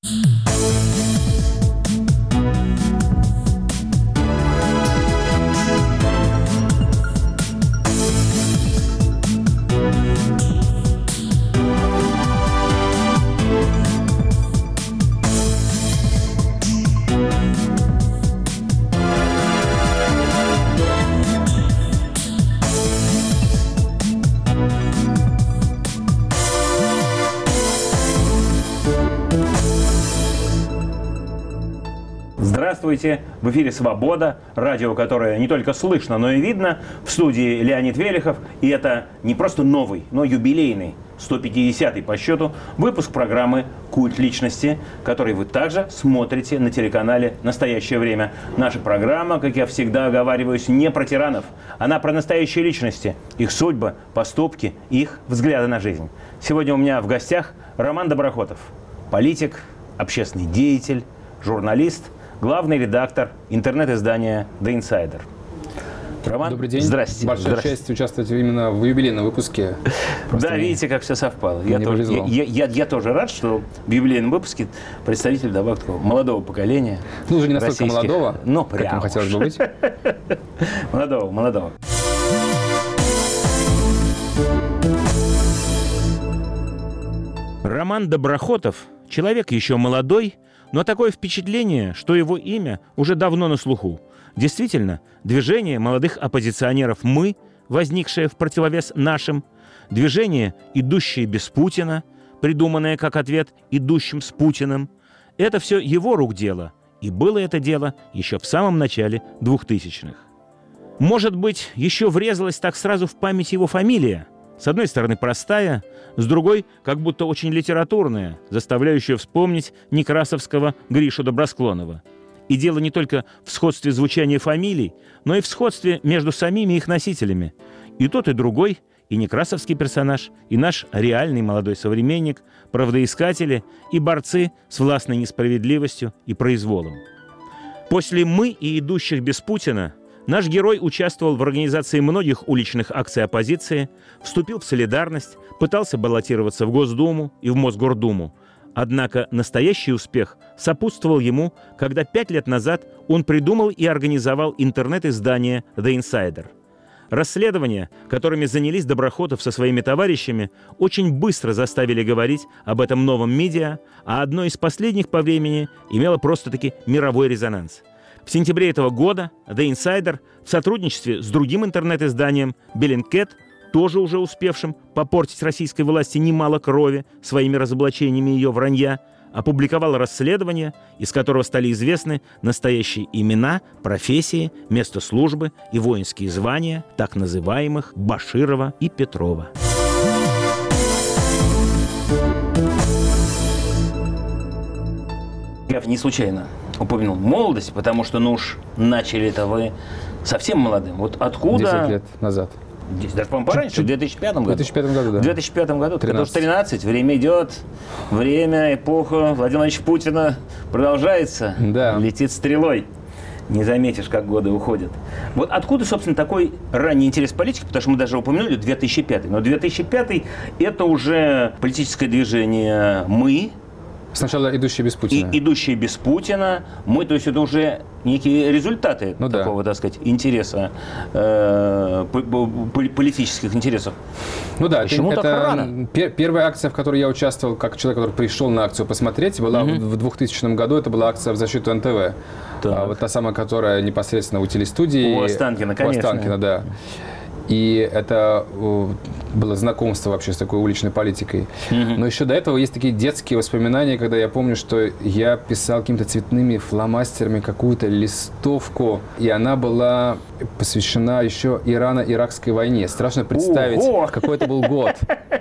Здравствуйте! В эфире «Свобода», радио, которое не только слышно, но и видно. В студии Леонид Велихов. И это не просто новый, но юбилейный, 150-й по счету, выпуск программы «Культ личности», который вы также смотрите на телеканале «Настоящее время». Наша программа, как я всегда оговариваюсь, не про тиранов. Она про настоящие личности, их судьбы, поступки, их взгляды на жизнь. Сегодня у меня в гостях Роман Доброхотов. Политик, общественный деятель, журналист, главный редактор интернет-издания The Insider. Роман, добрый день. Здрасте. Большая честь участвовать именно в юбилейном выпуске. Да, видите, как все совпало. Я тоже рад, что в юбилейном выпуске представитель, добавок такого молодого поколения. Ну, уже не настолько молодого, но как ему хотелось бы быть. Молодого. Роман Доброхотов – человек еще молодой, но такое впечатление, что его имя уже давно на слуху. Действительно, движение молодых оппозиционеров «Мы», возникшее в противовес нашим, движение, идущее без Путина, придуманное как ответ идущим с Путиным, это все его рук дело, и было это дело еще в самом начале 2000-х. Может быть, еще врезалась так сразу в память его фамилия? С одной стороны простая, с другой как будто очень литературная, заставляющая вспомнить некрасовского Гришу Добросклонова. И дело не только в сходстве звучания фамилий, но и в сходстве между самими их носителями. И тот, и другой, и некрасовский персонаж, и наш реальный молодой современник, правдоискатели и борцы с властной несправедливостью и произволом. После «Мы» и «Идущих без Путина» наш герой участвовал в организации многих уличных акций оппозиции, вступил в солидарность, пытался баллотироваться в Госдуму и в Мосгордуму. Однако настоящий успех сопутствовал ему, когда 5 лет назад он придумал и организовал интернет-издание The Insider. Расследования, которыми занялись Доброхотов со своими товарищами, очень быстро заставили говорить об этом новом медиа, а одно из последних по времени имело просто-таки мировой резонанс. В сентябре этого года The Insider в сотрудничестве с другим интернет-изданием Bellingcat, тоже уже успевшим попортить российской власти немало крови своими разоблачениями ее вранья, опубликовал расследование, из которого стали известны настоящие имена, профессии, место службы и воинские звания так называемых Баширова и Петрова. Я не случайно упомянул молодость, потому что, начали это вы совсем молодым. Вот откуда... 10 лет назад. Даже, по-моему, пораньше, в 2005 году. В 2005 году, да. В 2005 году. 13. Это уже 13, время идет, время, эпоха Владимира Владимировича Путина продолжается, да. Летит стрелой. Не заметишь, как годы уходят. Вот откуда, собственно, такой ранний интерес к политике, потому что мы даже упомянули 2005. Но 2005 – это уже политическое движение «Мы». Сначала «Идущие без Путина». «Идущие без Путина». «Мы», то есть это уже некие результаты такого, так сказать, интереса, политических интересов. Ну да, почему так рано? Первая акция, в которой я участвовал, как человек, который пришел на акцию посмотреть, была в 2000 году. Это была акция в защиту НТВ. Вот та самая, которая непосредственно у телестудии. У Останкина, конечно. У Останкина, да. И это было знакомство вообще с такой уличной политикой. Но еще до этого есть такие детские воспоминания, когда я помню, что я писал какими-то цветными фломастерами какую-то листовку, и она была посвящена еще Ирано-Иракской войне. Страшно представить, какой это был год.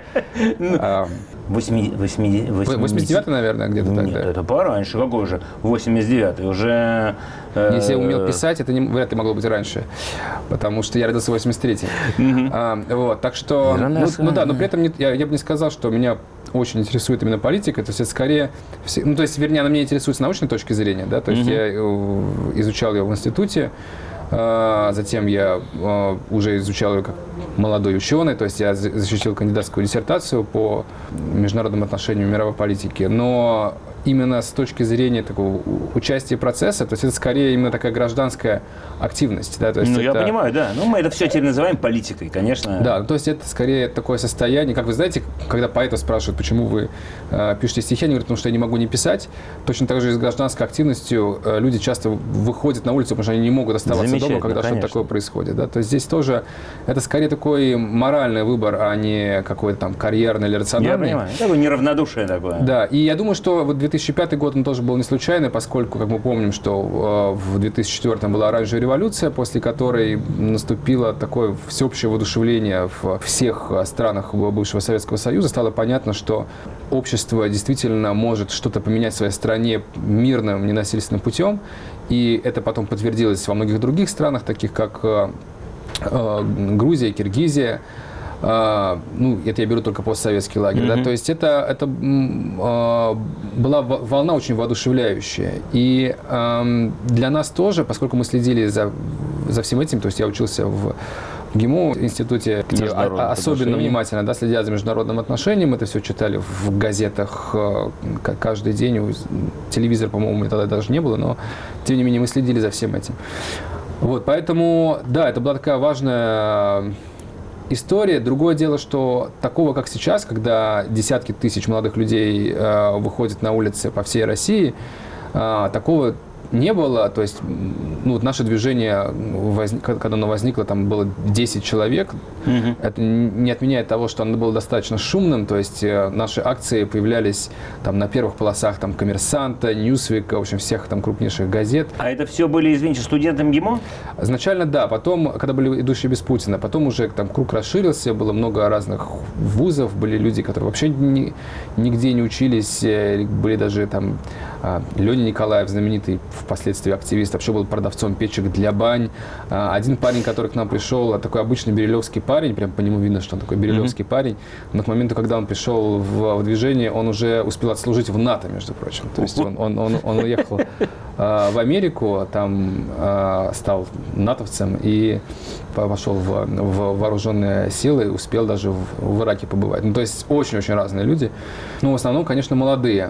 89-й, наверное, где-то тогда. Нет, это пораньше. Какой же? 89-й. Уже... Если я умел писать, это вряд ли могло быть раньше. Потому что я родился в 83-й. Вот, так что... но при этом я бы не сказал, что меня очень интересует именно политика. То есть это скорее... вернее, она меня интересует с научной точки зрения. Да? То есть я изучал ее в институте. Затем я уже изучал ее как молодой ученый, то есть я защитил кандидатскую диссертацию по международным отношениям мировой политики. Но именно с точки зрения такого участия процесса, то есть это скорее именно такая гражданская активность. Да? То есть я понимаю, да. Мы это все теперь называем политикой, конечно. Да, то есть это скорее такое состояние, как вы знаете, когда поэтов спрашивают, почему вы пишете стихи, они говорят, потому что я не могу не писать. Точно так же и с гражданской активностью люди часто выходят на улицу, потому что они не могут оставаться дома, когда что-то такое происходит. Да? То есть здесь тоже это скорее такой моральный выбор, а не какой-то там карьерный или рациональный. Я понимаю. Такое неравнодушие такое. Да, и я думаю, что вот 2005 год он тоже был не случайный, поскольку, как мы помним, что в 2004 была оранжевая революция, после которой наступило такое всеобщее воодушевление в всех странах бывшего Советского Союза. Стало понятно, что общество действительно может что-то поменять в своей стране мирным, ненасильственным путем. И это потом подтвердилось во многих других странах, таких как Грузия, Киргизия. Это я беру только постсоветский лагерь. Да? То есть это была волна очень воодушевляющая. И для нас тоже, поскольку мы следили за всем этим, то есть я учился в ГИМО институте, где особенно внимательно следят за международным отношением. Это все читали в газетах каждый день. Телевизор, по-моему, тогда даже не было, но тем не менее мы следили за всем этим. Вот, поэтому, да, это была такая важная история. Другое дело, что такого, как сейчас, когда десятки тысяч молодых людей выходят на улицы по всей России, такого не было. То есть наше движение, когда оно возникло, там было 10 человек. Это не отменяет того, что оно было достаточно шумным. То есть наши акции появлялись там на первых полосах там «Коммерсанта», «Ньюсвика», в общем, всех там крупнейших газет. А это все были, извините, студенты МГИМО? Изначально, да. Потом, когда были «Идущие без Путина», потом уже там круг расширился, было много разных вузов, были люди, которые вообще нигде не учились, были даже там Леня Николаев, знаменитый впоследствии активист, вообще был продавцом печек для бань. Один парень, который к нам пришел, такой обычный бирюлевский парень, прям по нему видно, что он такой бирюлевский парень, но к моменту, когда он пришел в движение, он уже успел отслужить в НАТО, между прочим. То есть он уехал в Америку, там стал натовцем и пошел в вооруженные силы, успел даже в Ираке побывать. То есть очень-очень разные люди, но в основном, конечно, молодые.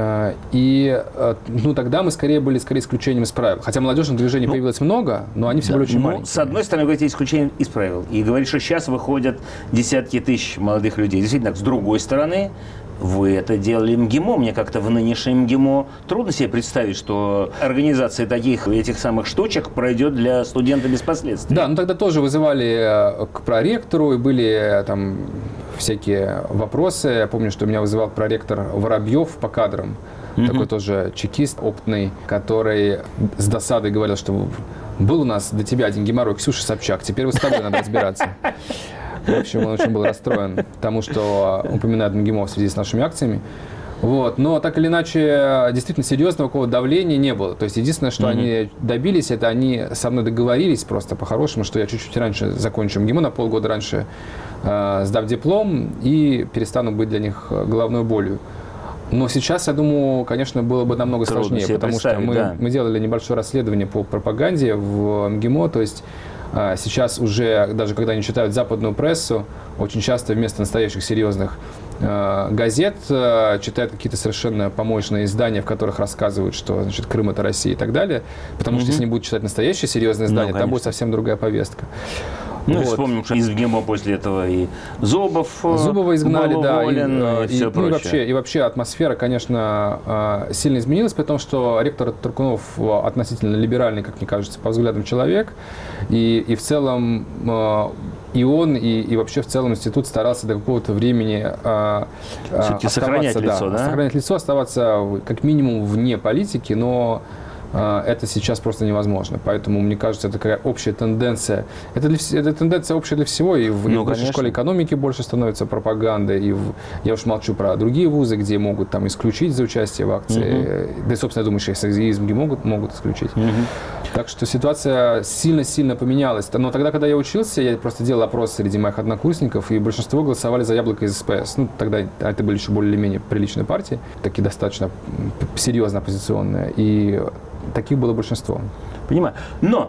И тогда мы скорее были исключением из правил. Хотя молодежных движений появилось много, но они все были очень маленькие. С одной стороны, вы говорите, исключением из правил. И говорите, что сейчас выходят десятки тысяч молодых людей. Действительно, с другой стороны, вы это делали МГИМО. Мне как-то в нынешнем МГИМО трудно себе представить, что организация этих самых штучек пройдет для студента без последствий. Да, тогда тоже вызывали к проректору, и были там всякие вопросы. Я помню, что меня вызывал проректор Воробьев по кадрам. Такой тоже чекист опытный, который с досадой говорил, что был у нас до тебя один геморрой, Ксюша Собчак, теперь вы с тобой надо разбираться. В общем, он очень был расстроен тому, что упоминает МГИМО в связи с нашими акциями. Вот. Но так или иначе, действительно серьезного какого-то давления не было. То есть единственное, что они добились, это они со мной договорились просто по-хорошему, что я чуть-чуть раньше закончу МГИМО, на полгода раньше сдав диплом и перестану быть для них головной болью. Но сейчас, я думаю, конечно, было бы намного сложнее, потому что мы делали небольшое расследование по пропаганде в МГИМО, то есть сейчас уже, даже когда они читают западную прессу, очень часто вместо настоящих серьезных газет читают какие-то совершенно помоечные издания, в которых рассказывают, что Крым – это Россия и так далее. Потому что если они будут читать настоящие серьезные издания, там будет совсем другая повестка. Вспомним, что из МГИМО после этого и Зубова изгнали, уволен, и все прочее. И вообще атмосфера, конечно, сильно изменилась, потому что ректор Туркунов относительно либеральный, как мне кажется, по взглядам человек. И в целом и он, и вообще в целом институт старался до какого-то времени сохранять лицо, сохранять лицо, оставаться как минимум вне политики, но это сейчас просто невозможно. Поэтому, мне кажется, это такая общая тенденция. Это тенденция общая для всего. И в высшей школе экономики больше становится пропаганда. Я уж молчу про другие вузы, где могут там исключить за участие в акции. Да и, собственно, я думаю, что из МГИМО могут исключить. Так что ситуация сильно-сильно поменялась. Но тогда, когда я учился, я просто делал опрос среди моих однокурсников, и большинство голосовали за Яблоко из СПС. Тогда это были еще более-менее приличные партии, такие достаточно серьезно оппозиционные. И таких было большинство. Понимаю. Но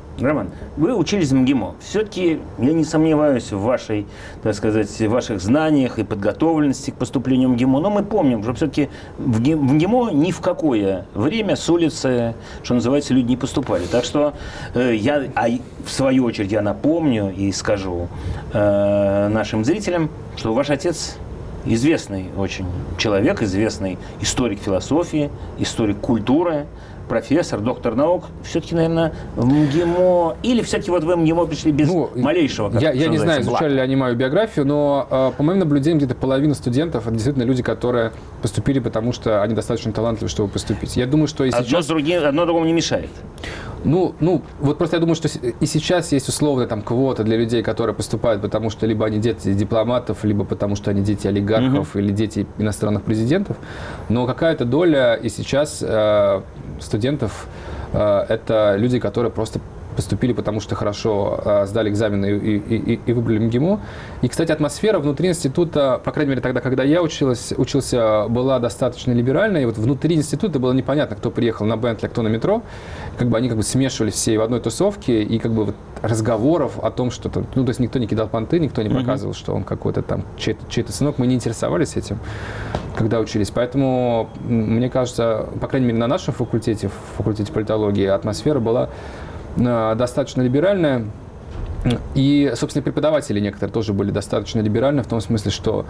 Роман, вы учились в МГИМО. Все-таки я не сомневаюсь в вашей, так сказать, ваших знаниях и подготовленности к поступлению в МГИМО, но мы помним, что все-таки в МГИМО ни в какое время с улицы, что называется, люди не поступали. Так что в свою очередь я напомню и скажу нашим зрителям, что ваш отец известный очень человек, известный историк философии, историк культуры, профессор, доктор наук, все-таки, наверное, в МГИМО, или все-таки вот в МГИМО пришли без малейшего, я не знаю, изучали ли они мою биографию, но по моим наблюдениям где-то половина студентов это действительно люди, которые поступили, потому что они достаточно талантливы, чтобы поступить. Я думаю, что и сейчас... Одно другому не мешает. Ну, вот просто я думаю, что и сейчас есть условная там квота для людей, которые поступают, потому что либо они дети дипломатов, либо потому что они дети олигархов или дети иностранных президентов. Но какая-то доля и сейчас студентов это люди, которые просто поступили, потому что хорошо сдали экзамены и выбрали МГИМО. И, кстати, атмосфера внутри института, по крайней мере, тогда, когда я учился, была достаточно либеральная. И вот внутри института было непонятно, кто приехал на Бентли, а кто на метро. Они смешивались все в одной тусовке. И вот разговоров о том, что там, то есть никто не кидал понты, никто не показывал, что он какой-то там чей-то сынок. Мы не интересовались этим, когда учились. Поэтому, мне кажется, по крайней мере, на нашем факультете, в факультете политологии, атмосфера была достаточно либеральная. И, собственно, преподаватели некоторые тоже были достаточно либеральны в том смысле, что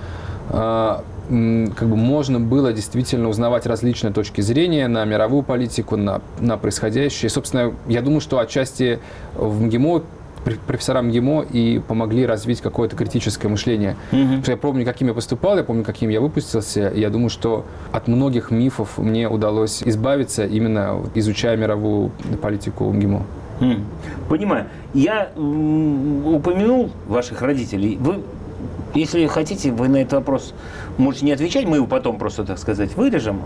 можно было действительно узнавать различные точки зрения на мировую политику, на происходящее. И, собственно, я думаю, что отчасти в МГИМО профессора МГИМО и помогли развить какое-то критическое мышление. Потому что я помню, каким я поступал, я помню, каким я выпустился. И я думаю, что от многих мифов мне удалось избавиться, именно изучая мировую политику МГИМО. Понимаю. Я упомянул ваших родителей. Вы, если хотите, вы на этот вопрос можете не отвечать, мы его потом просто, так сказать, вырежем.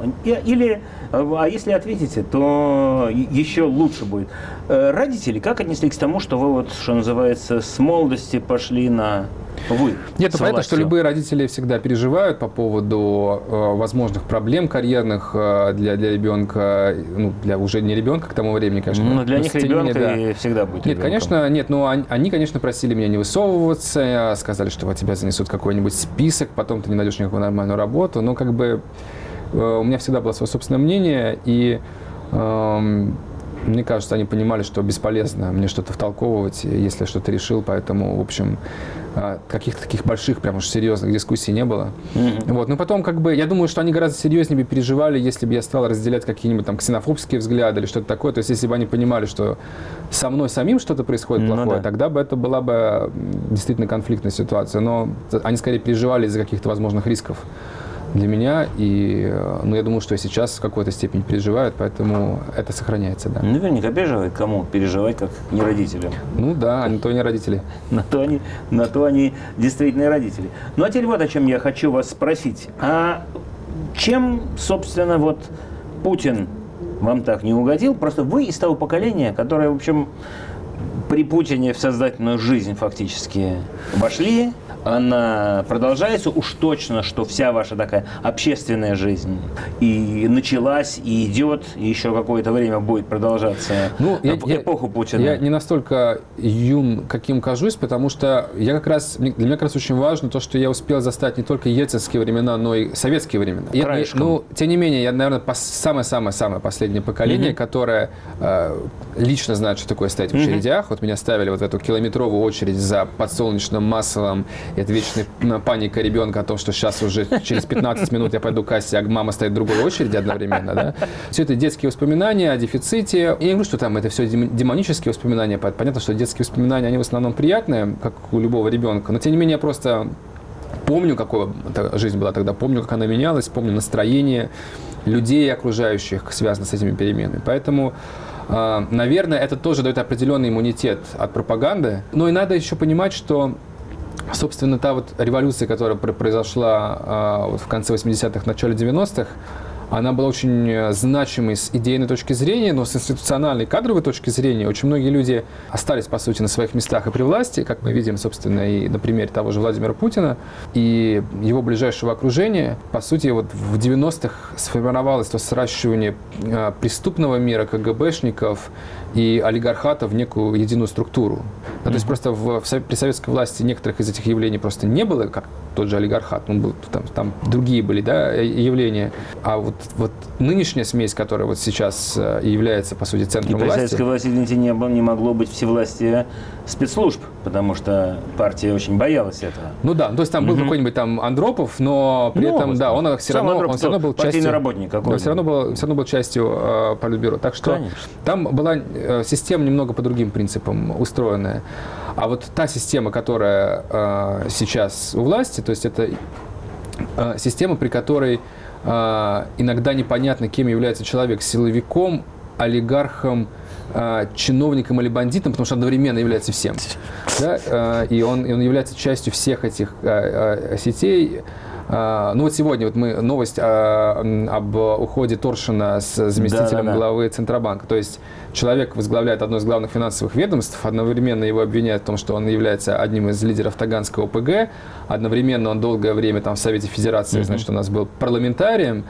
А если ответите, то еще лучше будет. Родители как отнеслись к тому, что вы, вот, что называется, с молодости пошли на... Нет, понятно, что любые родители всегда переживают по поводу возможных проблем карьерных для ребенка, для уже не ребенка к тому времени, конечно. Но для них ребенка всегда будет. Нет, конечно, нет, но они, конечно, просили меня не высовываться, сказали, что тебя занесут какой-нибудь список, потом ты не найдешь никакую нормальную работу, но у меня всегда было свое собственное мнение, и мне кажется, они понимали, что бесполезно мне что-то втолковывать, если я что-то решил, поэтому, в общем, каких-то таких больших, прям уж серьезных дискуссий не было. Но потом, я думаю, что они гораздо серьезнее бы переживали, если бы я стал разделять какие-нибудь там ксенофобские взгляды или что-то такое. То есть, если бы они понимали, что со мной самим что-то происходит плохое, тогда бы это была бы действительно конфликтная ситуация. Но они скорее переживали из-за каких-то возможных рисков для меня, и я думаю, что и сейчас в какой-то степени переживают, поэтому это сохраняется, да. Наверняка переживают. Кому переживать, как не родителям? Да, они то не родители. На то они действительно родители. А теперь вот о чем я хочу вас спросить. А чем, собственно, Путин вам так не угодил? Просто вы из того поколения, которое, в общем, при Путине в сознательную жизнь фактически вошли. Она продолжается, уж точно, что вся ваша такая общественная жизнь началась, и идет, и еще какое-то время будет продолжаться эпоху Путина. Я не настолько юн, каким кажусь, потому что для меня как раз очень важно то, что я успел застать не только ельцинские времена, но и советские времена. Тем не менее, я, наверное, самое-самое последнее поколение, которое лично знает, что такое стоять в очередях. Вот меня ставили в эту километровую очередь за подсолнечным маслом. Это вечная паника ребенка о том, что сейчас уже через 15 минут я пойду к кассе, а мама стоит в другой очереди одновременно. Да? Все это детские воспоминания о дефиците. Я не говорю, что там это все демонические воспоминания. Понятно, что детские воспоминания, они в основном приятные, как у любого ребенка. Но тем не менее, я просто помню, какой жизнь была тогда, помню, как она менялась, помню настроение людей окружающих, связано с этими переменами. Поэтому, наверное, это тоже дает определенный иммунитет от пропаганды. Но и надо еще понимать, что, собственно, та революция, которая произошла в конце 80-х, начале 90-х, она была очень значимой с идейной точки зрения, но с институциональной, кадровой точки зрения очень многие люди остались, по сути, на своих местах и при власти, как мы видим, собственно, и на примере того же Владимира Путина и его ближайшего окружения. По сути, вот в 90-х сформировалось то сращивание преступного мира, КГБшников и олигархата в некую единую структуру. То есть просто при советской власти некоторых из этих явлений просто не было, как тот же олигархат, там другие были, да, явления. А вот нынешняя смесь, которая вот сейчас является, по сути, центром власти... И при советской власти, извините, не могло быть всевластия спецслужб, потому что партия очень боялась этого. Ну да, то есть там был какой-нибудь там Андропов, но при этом, да, он все равно был частью... работник какой-то. Да, все равно был частью Политбюро. Так что там была система немного по другим принципам устроенная. А вот та система, которая сейчас у власти, то есть это система, при которой иногда непонятно, кем является человек: силовиком, олигархом, чиновником или бандитом, потому что одновременно является всем. Да? И он является частью всех этих сетей. Ну вот сегодня вот новость об уходе Торшина с заместителем главы Центробанка. То есть человек возглавляет одно из главных финансовых ведомств, одновременно его обвиняют в том, что он является одним из лидеров Таганского ОПГ, одновременно он долгое время там в Совете Федерации, значит, у нас был парламентарием,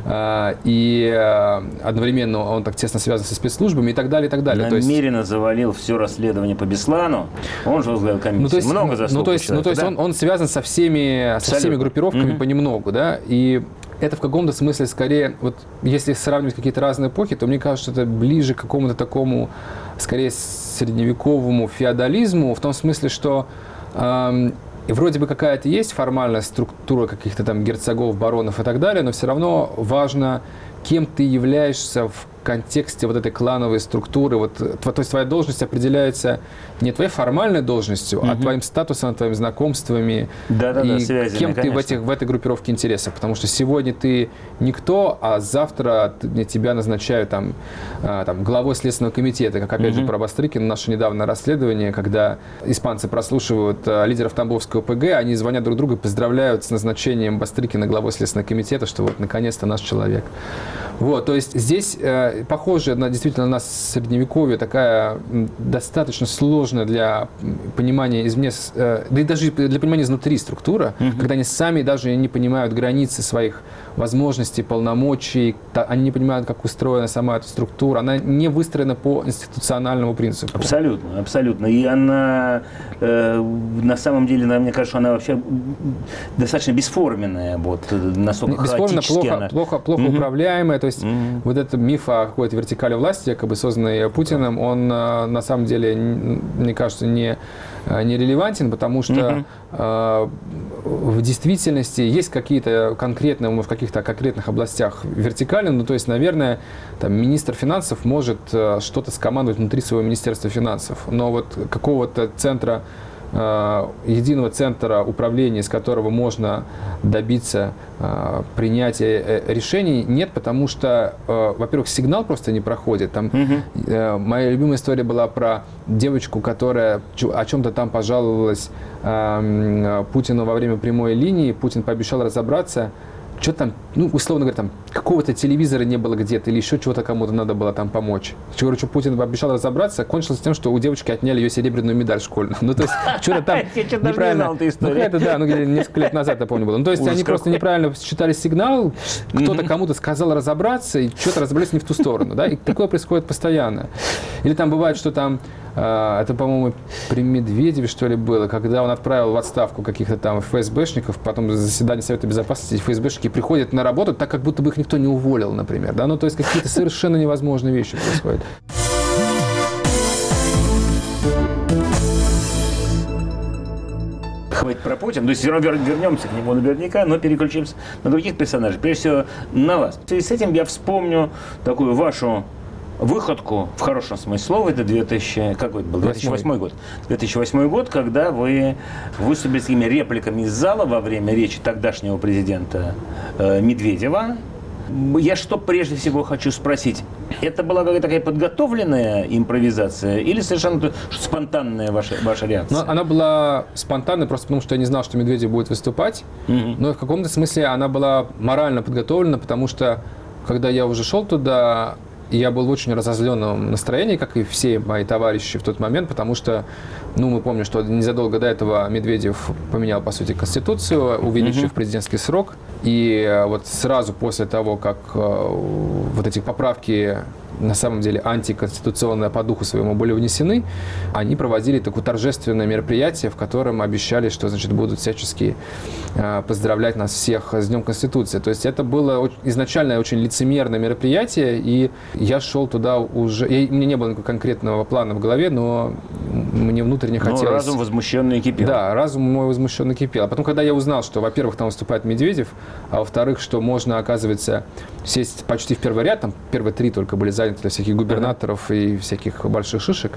и одновременно он так тесно связан со спецслужбами и так далее, и так далее. Намеренно завалил все расследование по Беслану, он же возглавил комиссию. Много заслуг. То есть он связан со всеми группировками понемногу, да, и это в каком-то смысле скорее, вот если сравнивать какие-то разные эпохи, то мне кажется, это ближе к какому-то такому, скорее, средневековому феодализму, в том смысле, что вроде бы какая-то есть формальная структура каких-то там герцогов, баронов и так далее, но все равно важно, кем ты являешься в контексте вот этой клановой структуры. Вот, то есть твоя должность определяется не твоей формальной должностью, а твоим статусом, твоими знакомствами и связями, кем ты в этой группировке интересов. Потому что сегодня ты никто, а завтра тебя назначают там главой Следственного комитета, как опять же про Бастрыкина, наше недавнее расследование, когда испанцы прослушивают лидеров Тамбовского ОПГ, они звонят друг другу и поздравляют с назначением Бастрыкина главой Следственного комитета, что вот наконец-то наш человек. Вот, то есть здесь похоже действительно на средневековье, такая достаточно сложная для понимания извне, да и даже для понимания изнутри структура, когда они сами даже не понимают границы своих возможностей, полномочий, они не понимают, как устроена сама эта структура, она не выстроена по институциональному принципу. Абсолютно, абсолютно. И она, на самом деле, мне кажется, она вообще достаточно бесформенная, вот, настолько хаотически. Плохо управляемая, то есть вот этот миф о какой-то вертикали власти, якобы созданной Путиным, он на самом деле, мне кажется, не релевантен, потому что в действительности есть какие-то конкретные, в каких-то конкретных областях вертикали, ну, то есть, наверное, там, министр финансов может что-то скомандовать внутри своего министерства финансов, но вот какого-то центра, единого центра управления, из которого можно добиться принятия решений, нет, потому что, во-первых, сигнал просто не проходит. Там, моя любимая история была про девочку, которая о чем-то там пожаловалась Путину во время прямой линии. Путин пообещал разобраться. Что там, ну, условно говоря, там какого-то телевизора не было где-то или еще чего-то кому-то надо было там помочь. Короче, Путин обещал разобраться, кончилось тем, что у девочки отняли ее серебряную медаль школьную. Ну, то есть, что-то там неправильно. Ну, это, да, несколько лет назад, я помню, было. Ну, то есть, они просто неправильно считали сигнал, кто-то кому-то сказал разобраться, и что-то разобрались не в ту сторону, да, и такое происходит постоянно. Или там бывает, что там, это, по-моему, при Медведеве, что ли, было, когда он отправил в отставку каких-то там ФСБшников, потом заседание Совета Безопасности, ФСБшники приходят на работу так, как будто бы их никто не уволил, например, да, ну, то есть какие-то совершенно невозможные вещи происходят. Хватит про Путина, то есть все равно вернемся к нему наверняка, но переключимся на других персонажей, прежде всего на вас. В связи с этим я вспомню такую вашу выходку, в хорошем смысле слова, это 2008 год. 2008 год, когда вы выступили с такими репликами из зала во время речи тогдашнего президента Медведева. Я что прежде всего хочу спросить, это была какая-то такая подготовленная импровизация или совершенно спонтанная ваша реакция? Ну, она была спонтанной просто потому, что я не знал, что Медведев будет выступать, но в каком-то смысле она была морально подготовлена, потому что когда я уже шел туда, я был в очень разозленном настроении, как и все мои товарищи в тот момент, потому что, мы помним, что незадолго до этого Медведев поменял, по сути, Конституцию, увеличив президентский срок. И вот сразу после того, как вот эти поправки на самом деле антиконституционные по духу своему были внесены, они проводили такое торжественное мероприятие, в котором обещали, что, будут всячески поздравлять нас всех с Днем Конституции. То есть это было изначально очень лицемерное мероприятие, и я шел туда уже... У меня не было никакого конкретного плана в голове, но мне внутренне хотелось... Но разум возмущенно кипел. Да, разум мой возмущенно кипел. А потом, когда я узнал, что, во-первых, там выступает Медведев, а во-вторых, что можно, оказывается, сесть почти в первый ряд, там первые 3 только были заняты для всяких губернаторов и всяких больших шишек,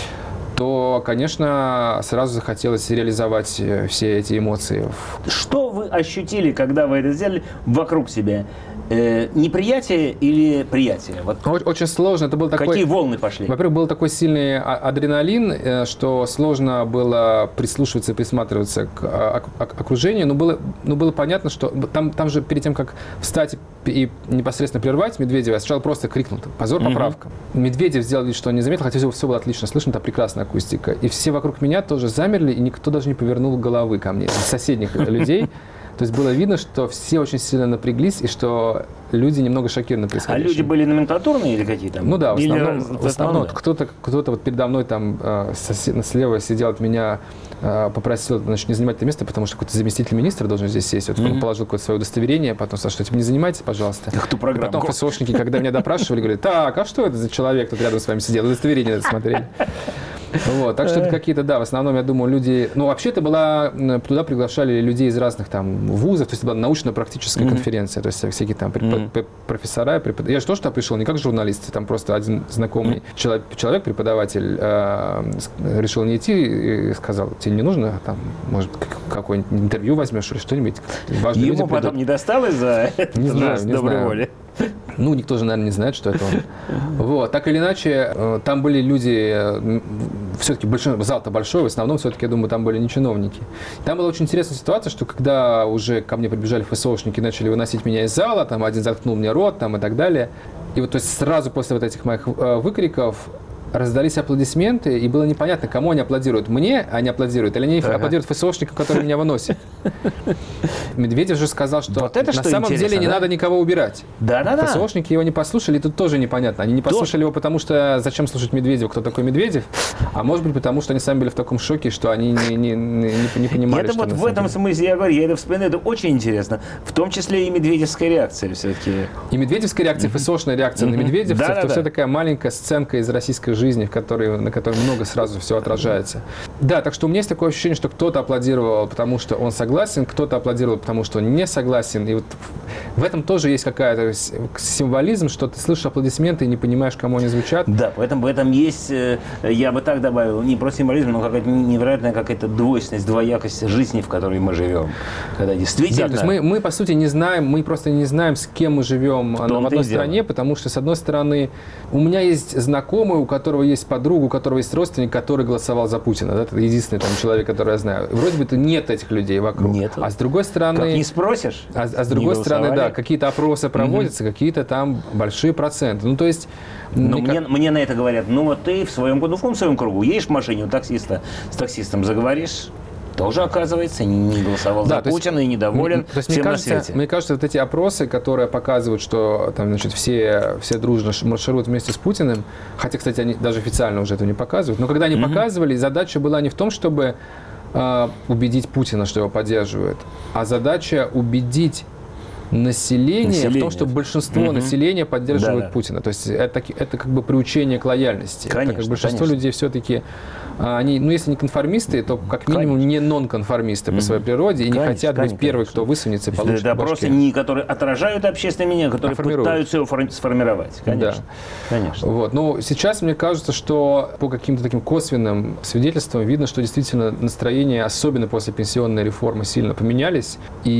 то, конечно, сразу захотелось реализовать все эти эмоции. Что вы ощутили, когда вы это сделали вокруг себя? Неприятие или приятие? Очень сложно. Это был Какие волны пошли? Во-первых, был такой сильный адреналин, что сложно было прислушиваться и присматриваться к окружению. Но было понятно, что там же перед тем, как встать и непосредственно прервать Медведева, я сначала просто крикнул: «Позор, поправка». Медведев сделал вид, что он не заметил, хотя все было отлично слышно, это прекрасная акустика. И все вокруг меня тоже замерли, и никто даже не повернул головы ко мне, из соседних людей. То есть было видно, что все очень сильно напряглись, и что люди немного шокированы происходящим. А люди были номенклатурные или какие-то? Ну да, в основном кто-то вот передо мной там слева сидел от меня, попросил, не занимать это место, потому что какой-то заместитель министра должен здесь сесть. Вот он положил какое-то свое удостоверение, потом сказал, что не занимайтесь, пожалуйста. Потом ФСОшники, когда меня допрашивали, говорят: так, а что это за человек тут рядом с вами сидел? Удостоверение надо смотреть. Вот, так что это какие-то, в основном, я думаю, люди... вообще-то туда приглашали людей из разных там вузов, то есть это была научно-практическая конференция, то есть всякие там профессора, Я же тоже туда пришел не как журналист, там просто один знакомый человек, преподаватель, решил не идти и сказал: тебе не нужно, там, может, какое-нибудь интервью возьмешь или что-нибудь. Ему потом не досталось за это? Не знаю, доброй воли. Никто же, наверное, не знает, что это он. Вот. Так или иначе, там были люди, все-таки зал-то большой, в основном, все-таки, я думаю, там были не чиновники. Там была очень интересная ситуация, что когда уже ко мне прибежали ФСОшники и начали выносить меня из зала, там один заткнул мне рот, там, и так далее. И вот, то есть, сразу после вот этих моих выкриков раздались аплодисменты, и было непонятно, кому они аплодируют. Мне они аплодируют, или они аплодируют ФСОшникам, которые меня выносят. Медведев же сказал, что на самом деле не надо никого убирать. Да-да-да. ФСОшники его не послушали, и тут тоже непонятно. Они не послушали его, потому что зачем слушать Медведева, кто такой Медведев, а может быть, потому что они сами были в таком шоке, что они не понимали, это что вот в этом смысле, я говорю, я это вспоминаю, это очень интересно. В том числе и медведевская реакция все-таки. И медведевская реакция, ФСОшная реакция на медведевцев, это все такая маленькая сценка из российской жизни, на которой много сразу все отражается. Да, так что у меня есть такое ощущение, что кто-то аплодировал, потому что он согласен, кто-то аплодировал, потому что он не согласен. И вот в этом тоже есть какая-то символизм, что ты слышишь аплодисменты и не понимаешь, кому они звучат. Да, поэтому в этом есть, я бы так добавил, не просто символизм, но какая-то невероятная какая-то двойственность, двоякость жизни, в которой мы живем. Когда действительно... Да, то есть мы по сути не знаем, мы просто не знаем, с кем мы живем в одной стране, потому что, с одной стороны, у меня есть знакомый, у которого есть подруга, у которого есть родственник, который голосовал за Путина. Да? Это единственный там человек, который я знаю. Вроде бы нет этих людей вокруг. Нет. А с другой стороны... Как не спросишь? А с другой стороны, да, какие-то опросы проводятся, какие-то там большие проценты. То есть... Мне на это говорят: вот ты в своем кругу едешь в машине у таксиста, с таксистом заговоришь, тоже, оказывается, не голосовал за Путина и недоволен всем на свете. Мне кажется, вот эти опросы, которые показывают, что там, все дружно маршируют вместе с Путиным, хотя, кстати, они даже официально уже этого не показывают, но когда они показывали, задача была не в том, чтобы убедить Путина, что его поддерживают, а задача убедить население в том, что большинство населения поддерживает Путина. То есть это как бы приучение к лояльности. Конечно, так как большинство людей все-таки, они, если не конформисты, то как минимум не нонконформисты по своей природе и не хотят быть первыми, кто высунется и получит это просто не которые отражают общественное мнение, а которые пытаются его сформировать. Конечно. Да. Конечно. Вот. Но сейчас мне кажется, что по каким-то таким косвенным свидетельствам видно, что действительно настроения, особенно после пенсионной реформы, сильно поменялись.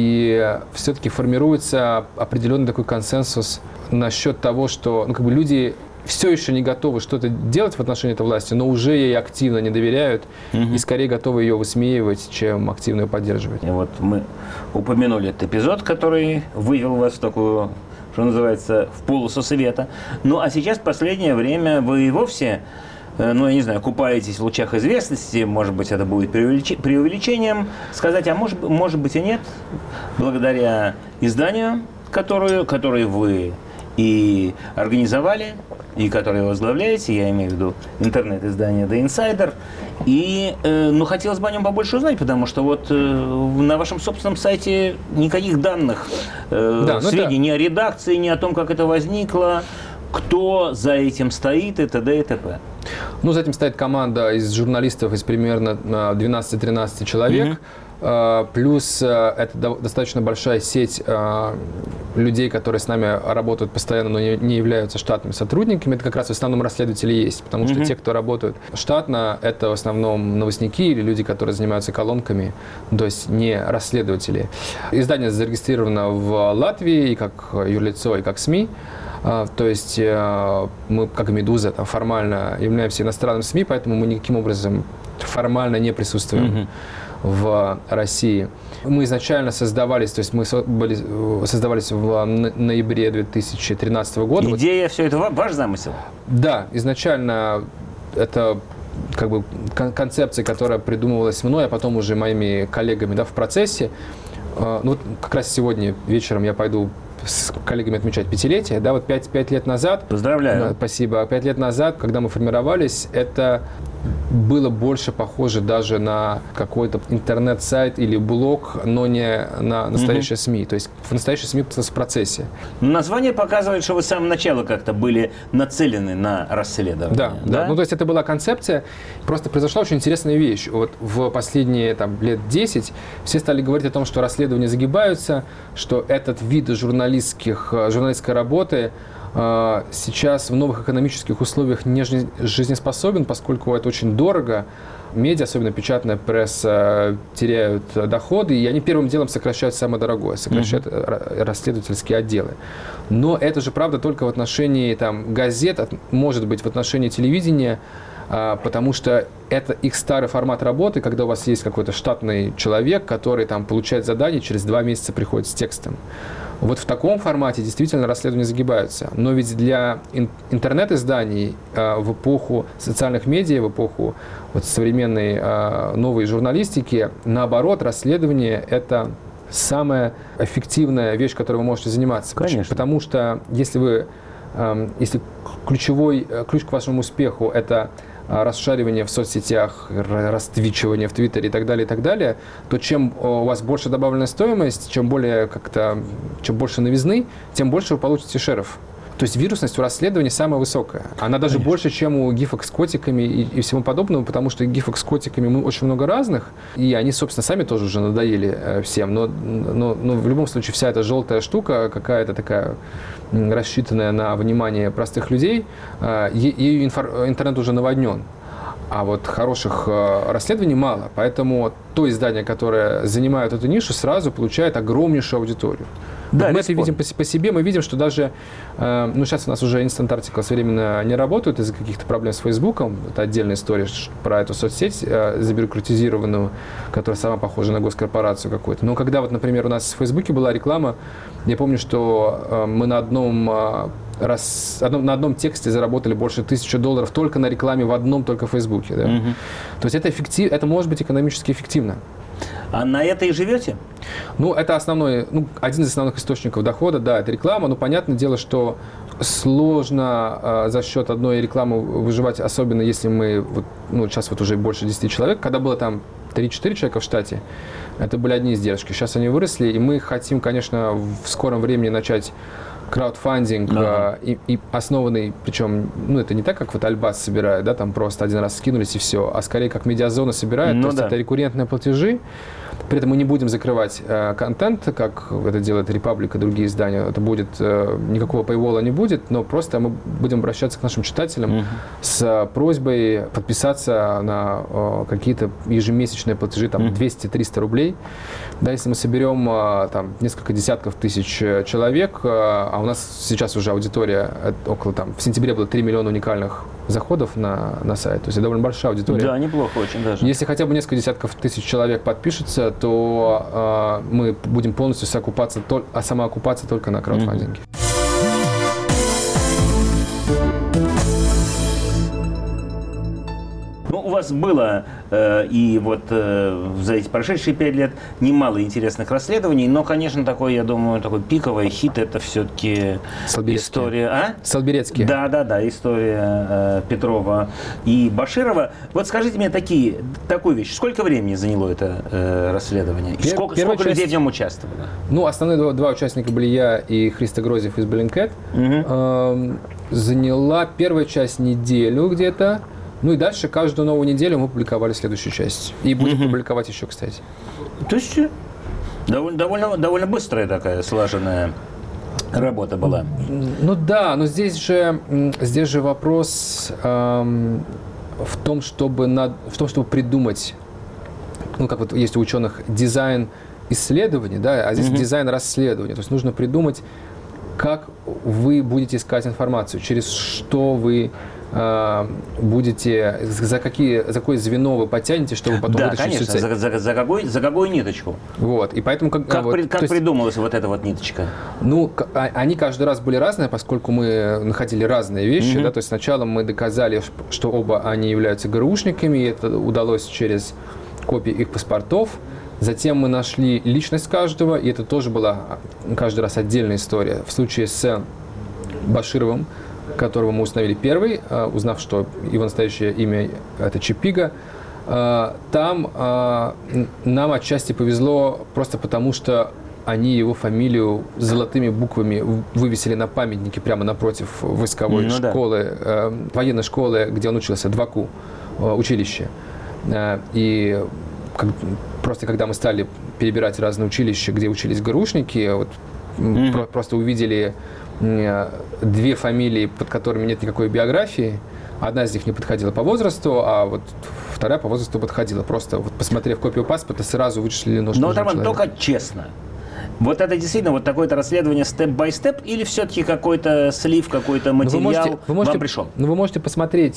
И все-таки формируется определенный такой консенсус насчет того, что люди все еще не готовы что-то делать в отношении этой власти, но уже ей активно не доверяют и скорее готовы ее высмеивать, чем активно ее поддерживать. И вот мы упомянули этот эпизод, который вывел вас в такую что называется, в полосу света. Ну, а сейчас, в последнее время, вы и вовсе, ну, я не знаю, купаетесь в лучах известности, может быть, это будет преувеличением сказать, а может быть и нет, благодаря изданию, которое вы и организовали, и которое возглавляете, я имею в виду интернет-издание The Insider. И, ну, хотелось бы о нем побольше узнать, потому что вот на вашем собственном сайте никаких данных, сведений ни о редакции, ни о том, как это возникло, кто за этим стоит и т.д. и т.п. Ну, за этим стоит команда из журналистов, из примерно 12-13 человек. Плюс это достаточно большая сеть людей, которые с нами работают постоянно, но не являются штатными сотрудниками. Это как раз в основном расследователи есть, потому что те, кто работают штатно, это в основном новостники или люди, которые занимаются колонками, то есть не расследователи. Издание зарегистрировано в Латвии и как юрлицо, и как СМИ. То есть мы, как и «Медуза», там, формально являемся иностранным СМИ, поэтому мы никаким образом формально не присутствуем в России. Мы изначально создавались, то есть мы создавались в ноябре 2013 года. Идея, все это ваш замысел? Да, изначально это как бы концепция, которая придумывалась мной, а потом уже моими коллегами, да, в процессе. Ну, вот как раз сегодня вечером я пойду с коллегами отмечать 5-летие. Да, вот 5 лет назад... Поздравляю. Спасибо. 5 лет назад, когда мы формировались, это было больше похоже даже на какой-то интернет-сайт или блог, но не на настоящее СМИ. То есть в настоящее СМИ в процессе. Название показывает, что вы с самого начала как-то были нацелены на расследование. Да. Ну, то есть это была концепция. Просто произошла очень интересная вещь. Вот в последние лет 10 все стали говорить о том, что расследования загибаются, что этот вид журналистской работы сейчас в новых экономических условиях не жизнеспособен, поскольку это очень дорого. Медиа, особенно печатная пресса, теряют доходы, и они первым делом сокращают самое дорогое, сокращают расследовательские отделы. Но это же правда только в отношении газет, может быть, в отношении телевидения, потому что это их старый формат работы, когда у вас есть какой-то штатный человек, который получает задание, через 2 месяца приходит с текстом. Вот в таком формате действительно расследования загибаются. Но ведь для интернет-изданий в эпоху социальных медиа, в эпоху современной новой журналистики, наоборот, расследование – это самая эффективная вещь, которой вы можете заниматься. Конечно. Потому что если ключ к вашему успеху – это расшаривание в соцсетях, раствичивание в Твиттере и так далее, то чем у вас больше добавленная стоимость, чем больше новизны, тем больше вы получите шеров. То есть вирусность у расследований самая высокая. Она даже больше, чем у гифок с котиками и всему подобному, потому что гифок с котиками очень много разных, и они, собственно, сами тоже уже надоели всем. Но в любом случае вся эта желтая штука, какая-то такая рассчитанная на внимание простых людей, ею интернет уже наводнен. А вот хороших расследований мало. Поэтому то издание, которое занимает эту нишу, сразу получает огромнейшую аудиторию. Да, мы это видим по себе. Мы видим, что даже... сейчас у нас уже Instant Articles временно не работают из-за каких-то проблем с Фейсбуком. Это отдельная история про эту соцсеть забюрократизированную, которая сама похожа на госкорпорацию какую-то. Но когда, например, у нас в Фейсбуке была реклама, я помню, что мы на одном тексте заработали больше $1000 только на рекламе в одном только Фейсбуке. Да? То есть это может быть экономически эффективно. А на это и живете? Это один из основных источников дохода, да, это реклама. Но понятное дело, что сложно за счет одной рекламы выживать, особенно если мы, сейчас уже больше 10 человек. Когда было 3-4 человека в штате, это были одни издержки. Сейчас они выросли, и мы хотим, конечно, в скором времени начать краудфандинг, и основанный, причем, это не так, как Альбас собирает, да, просто один раз скинулись и все, а скорее как Медиазона собирает, то есть это рекуррентные платежи. При этом мы не будем закрывать контент, как это делает Republic и другие издания. Это будет, никакого paywall не будет, но просто мы будем обращаться к нашим читателям с просьбой подписаться на какие-то ежемесячные платежи, 200-300 рублей. Да, если мы соберем несколько десятков тысяч человек, а у нас сейчас уже аудитория около, в сентябре было 3 миллиона уникальных заходов на сайт, то есть это довольно большая аудитория. Да, неплохо очень даже. Если хотя бы несколько десятков тысяч человек подпишется, то мы будем полностью самоокупаться только на краудфандинге. у вас было и вот за эти прошедшие 5 лет немало интересных расследований, но, конечно, такой, я думаю, такой пиковый хит – это все-таки история… Салберецкий. Да, история Петрова и Баширова. Вот скажите мне такую вещь. Сколько времени заняло это расследование? И сколько людей в нем участвовало? Ну, основные два участника были я и Христо Грозев из Bellingcat. Заняла первая часть неделю где-то. Ну и дальше каждую новую неделю мы публиковали следующую часть. И будем публиковать еще, кстати. То есть довольно быстрая такая слаженная работа была. Ну да, но здесь же вопрос в том, чтобы придумать, ну как вот есть у ученых дизайн исследований, да, а здесь дизайн расследования. То есть нужно придумать, как вы будете искать информацию, через что вы будете, за какое звено вы потянете, чтобы потом вытащить всю цель. За какую ниточку. Вот, и поэтому как придумалась вот эта вот ниточка? Ну, они каждый раз были разные, поскольку мы находили разные вещи, да, то есть сначала мы доказали, что оба они являются ГРУшниками, и это удалось через копии их паспортов. Затем мы нашли личность каждого, и это тоже была каждый раз отдельная история. В случае с Башировым, которого мы установили первый, узнав, что его настоящее имя – это Чипига, там нам отчасти повезло просто потому, что они его фамилию золотыми буквами вывесили на памятнике прямо напротив войсковой школы, военной школы, где он учился, Дваку, училище. И просто когда мы стали перебирать разные училища, где учились ГРУшники, вот, просто увидели две фамилии, под которыми нет никакой биографии. Одна из них не подходила по возрасту, а вот вторая по возрасту подходила. Просто вот, посмотрев копию паспорта, сразу вычислили нужного человека. Но только честно. Вот это действительно вот такое-то расследование степ-бай-степ или все-таки какой-то слив, какой-то материал вам пришел? Ну, вы можете посмотреть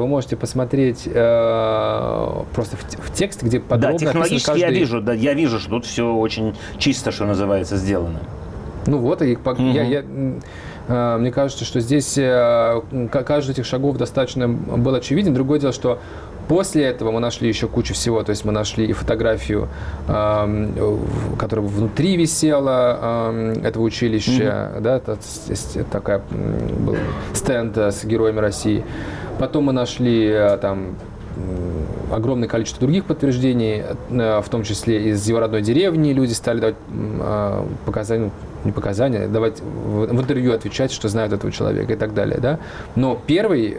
просто в текст, где подробно технологически я вижу, что тут все очень чисто, что называется, сделано. Ну вот, и мне кажется, что здесь каждый из этих шагов достаточно был очевиден. Другое дело, что после этого мы нашли еще кучу всего. То есть мы нашли и фотографию, которая внутри висела этого училища. Да, это такая был стенд с героями России. Потом мы нашли там огромное количество других подтверждений, в том числе из его родной деревни. Люди стали давать давать в интервью отвечать, что знают этого человека и так далее. Да? Но первый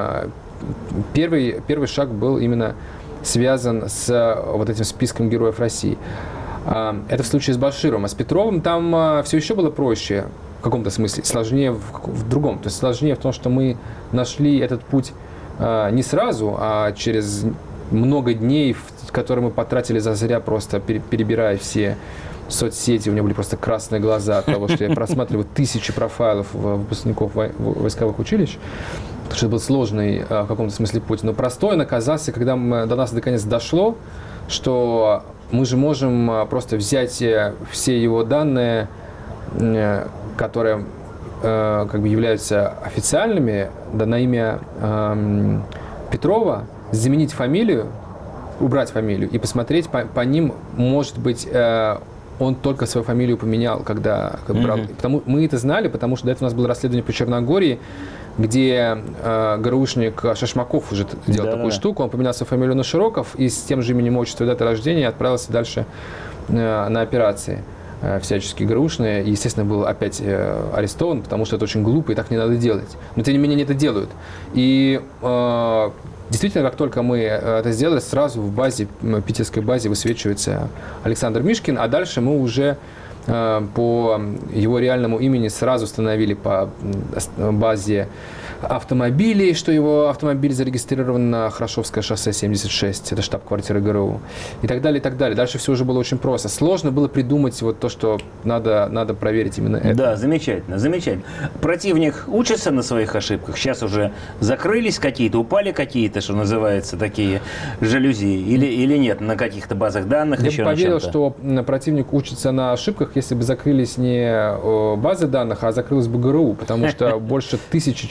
шаг был именно связан с вот этим списком героев России. Это в случае с Башировым. А с Петровым там все еще было проще в каком-то смысле, сложнее в другом. То есть сложнее в том, что мы нашли этот путь не сразу, а через много дней, которые мы потратили зазря, просто перебирая все соцсети. У меня были просто красные глаза от того, что я просматриваю тысячи профайлов выпускников войсковых училищ. Потому что это был сложный в каком-то смысле путь. Но простой он оказался, когда до нас наконец дошло, что мы же можем просто взять все его данные, которые как бы являются официальными, да, на имя Петрова, заменить фамилию, убрать фамилию и посмотреть по ним, может быть, он только свою фамилию поменял, когда брал. Мы это знали, потому что до этого у нас было расследование по Черногории, где ГРУшник Шашмаков уже делал такую штуку. Он поменял свою фамилию на Широков и с тем же именем, отчеством и датой рождения отправился дальше на операции всяческие ГРУшные. И, естественно, был опять арестован, потому что это очень глупо и так не надо делать. Но, тем не менее, они это делают. И действительно, как только мы это сделали, сразу в базе, питерской базе высвечивается Александр Мишкин, а дальше мы уже по его реальному имени сразу установили по базе автомобилей, что его автомобиль зарегистрирован на Хорошевское шоссе 76, это штаб-квартира ГРУ, и так далее, и так далее. Дальше все уже было очень просто. Сложно было придумать вот то, что надо проверить именно это. Да, замечательно, замечательно. Противник учится на своих ошибках, сейчас уже закрылись какие-то, упали какие-то, что называется, такие жалюзи, или нет, на каких-то базах данных, я еще бы поверил, что противник учится на ошибках, если бы закрылись не базы данных, а закрылась бы ГРУ, потому что больше 1000 человек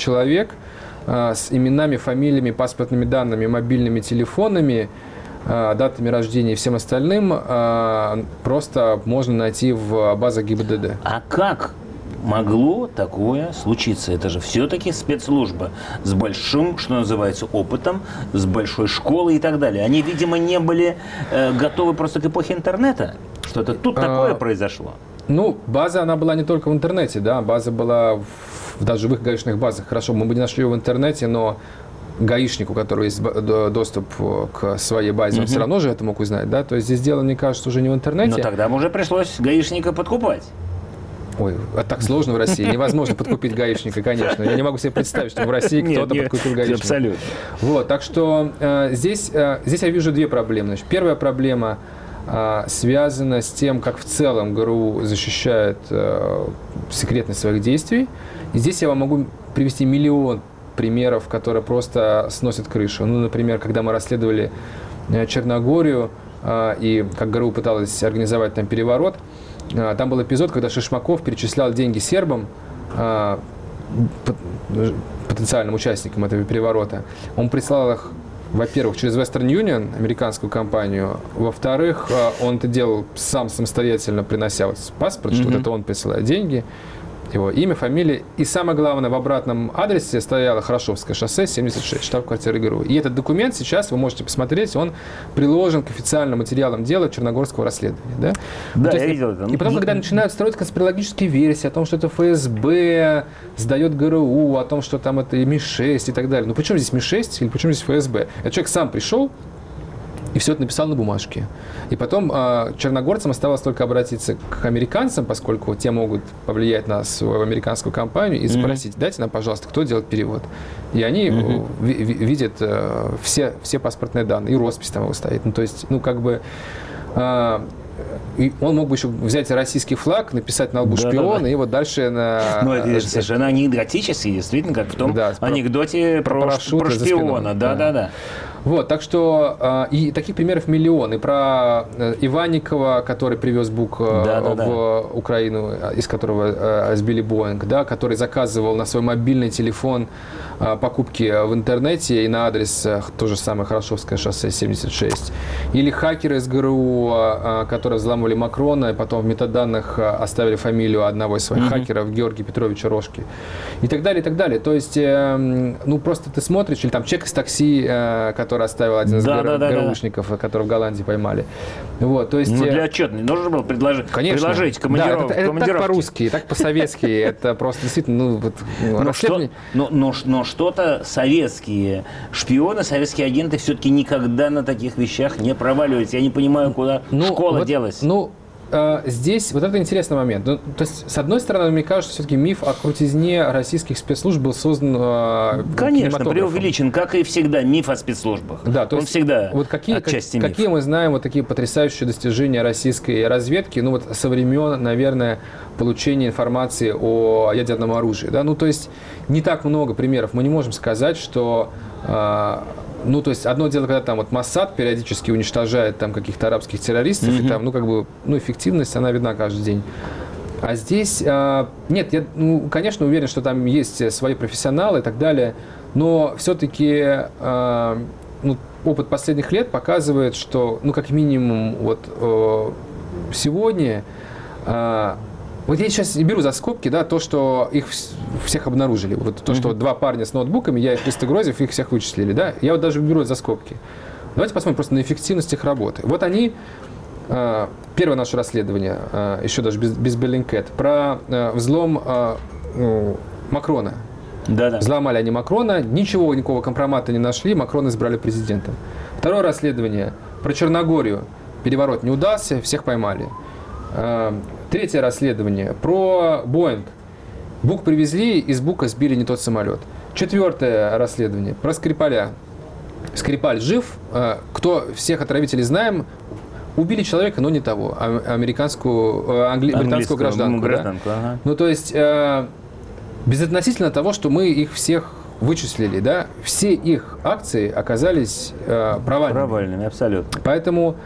человек с именами, фамилиями, паспортными данными, мобильными телефонами, датами рождения и всем остальным просто можно найти в базах ГИБДД. А как могло такое случиться? Это же все-таки спецслужба с большим, что называется, опытом, с большой школой и так далее. Они, видимо, не были готовы просто к эпохе интернета. Что-то тут такое произошло. Ну, база, она была не только в интернете, да, база была даже в их гаишных базах. Хорошо, мы бы не нашли ее в интернете, но гаишнику, у которого есть доступ к своей базе, он все равно же это мог узнать, да? То есть здесь дело, мне кажется, уже не в интернете. Но тогда уже пришлось гаишника подкупать. Ой, это так сложно в России. Невозможно подкупить гаишника, конечно. Я не могу себе представить, что в России кто-то подкупил гаишника. Абсолютно. Вот, так что здесь я вижу две проблемы. Значит, первая проблема связана с тем, как в целом ГРУ защищает секретность своих действий. И здесь я вам могу привести миллион примеров, которые просто сносят крышу. Ну, например, когда мы расследовали Черногорию, и как ГРУ пыталась организовать там переворот, там был эпизод, когда Шишмаков перечислял деньги сербам, потенциальным участникам этого переворота. Он прислал их, во-первых, через Western Union, американскую компанию. Во-вторых, он это делал сам самостоятельно, принося вот паспорт, что вот это он присылает деньги. Его имя, фамилия. И самое главное, в обратном адресе стояло Хорошевское шоссе, 76, штаб-квартира ГРУ. И этот документ сейчас, вы можете посмотреть, он приложен к официальным материалам дела Черногорского расследования. Да, да, я видел это. И потом, когда начинают строить конспирологические версии о том, что это ФСБ сдает ГРУ, о том, что там это МИ-6 и так далее. Ну, почему здесь МИ-6 или почему здесь ФСБ? Этот человек сам пришел и все это написал на бумажке. И потом черногорцам оставалось только обратиться к американцам, поскольку те могут повлиять на свою американскую компанию и запросить, дайте нам, пожалуйста, кто делает перевод. И они видят все паспортные данные, и роспись там его стоит. Ну, то есть, ну, как бы... И он мог бы еще взять российский флаг, написать на лбу шпион, и вот дальше на... Ну, это совершенно анекдотически, действительно, как в том анекдоте про шпиона. Да. Вот, так что и таких примеров миллион. И про Иванникова, который привез БУК в Украину, из которого сбили Боинг, да, который заказывал на свой мобильный телефон покупки в интернете и на адрес то же самое Хорошевское шоссе 76. Или хакеры из ГРУ, которые взламывали Макрона, и потом в метаданных оставили фамилию одного из своих хакеров, Георгия Петровича Рожки. И так далее, и так далее. То есть, ну, просто ты смотришь, или там чек из такси, который оставил один из ГРУшников, которого в Голландии поймали. Вот, то есть, ну, для отчетности нужно было предложить командировку. Да, это так по-русски, так по-советски. Это просто действительно... Но что-то советские шпионы, советские агенты все-таки никогда на таких вещах не проваливались. Я не понимаю, куда школа делась. Здесь вот это интересный момент. Ну, то есть, с одной стороны, мне кажется, все-таки миф о крутизне российских спецслужб был создан конечно, преувеличен, как и всегда, миф о спецслужбах. Да, то он есть, всегда вот какие мы знаем вот такие потрясающие достижения российской разведки, ну вот со времен, наверное, получения информации о ядерном оружии. Да? Ну, то есть, не так много примеров. Мы не можем сказать, что... Ну, то есть, одно дело, когда там вот Моссад периодически уничтожает там каких-то арабских террористов, и там, ну, как бы, ну, эффективность, она видна каждый день. А здесь, нет, я, ну, конечно, уверен, что там есть свои профессионалы и так далее, но все-таки, ну, опыт последних лет показывает, что, ну, как минимум, вот сегодня... Вот я сейчас беру за скобки, да, то, что их всех обнаружили. Вот то, что два парня с ноутбуками, я и Христо Грозев, их всех вычислили, да. Я вот даже беру за скобки. Давайте посмотрим просто на эффективность их работы. Вот они, первое наше расследование, еще даже без Bellingcat, про взлом Макрона. Да. Взломали они Макрона, никакого компромата не нашли, Макрона избрали президентом. Второе расследование про Черногорию. Переворот не удался, всех поймали. Третье расследование про Боинг. БУК привезли, из БУКа сбили не тот самолет. Четвертое расследование про Скрипаля. Скрипаль жив. Кто всех отравителей знаем, убили человека, но не того. Британскую гражданку. Да? Ага. Ну, то есть, безотносительно того, что мы их всех вычислили, да, все их акции оказались провальными. Провальными, абсолютно. Поэтому